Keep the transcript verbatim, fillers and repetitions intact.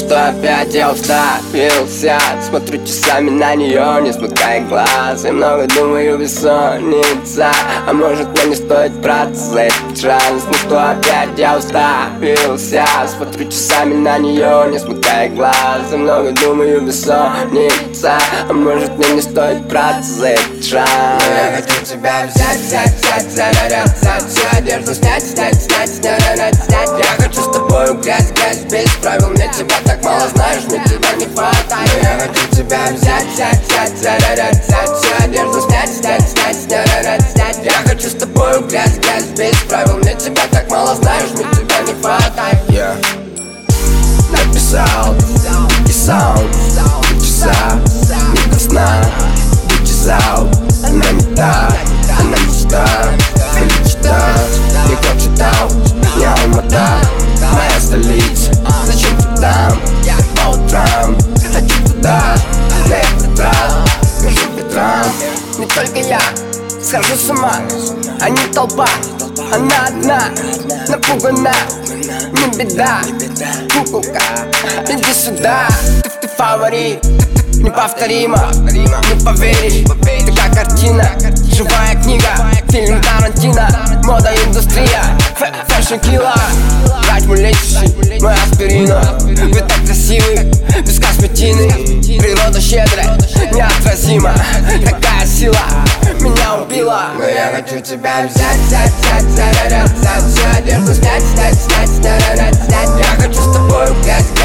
что опять я уставился. Смотрю часами на нее, не смыкая глаз. И много думаю, бессонница. А может мне не стоит браться за этот шанс. Ну что опять я уставился. Смотрю часами на нее, не смыкая глаз. И много думаю, бессонница. А может мне не стоит браться за этот шанс. Я хочу тебя взять, взять, взять, взять, взять, всю одежду снять, снять, снять, снять, снять, снять. Я хочу с тобою грязь, грязь, без правил. Мне тебя так мало знаешь, мне тебя не хватает. Я хочу тебя взять, взять, взять, взять, взять, всю одежду снять, снять, снять, снять, снять. Я хочу с тобою грязь, грязь, без правил. Мне тебя так мало знаешь, мне тебя не хватает. Я написал дикий саунд, часа, не до сна, вычесал. Она не та, она мечта, мечта. Никто читал, не Алмата, моя столица. Зачем ты там, по утрам? Хочу туда, на этот раз, между ветрам. Не только я схожу с ума, а не толпа. Она одна, напугана, не беда. Куколка, иди сюда. Ты, ты фаворит, неповторимо, не поверишь. Ты как картина, живая книга, фильм Тарантино. Мода, индустрия, фэшн килла. Врач мой лечащий, мой аспирина. Вы так красивы, без косметины. Природа щедрая, неотразима. Такая сила меня убила. Но я хочу тебя взять, взять, взять, взять, взять, Всю одежду снять, снять, снять, снять, снять. Я хочу с тобой грязь.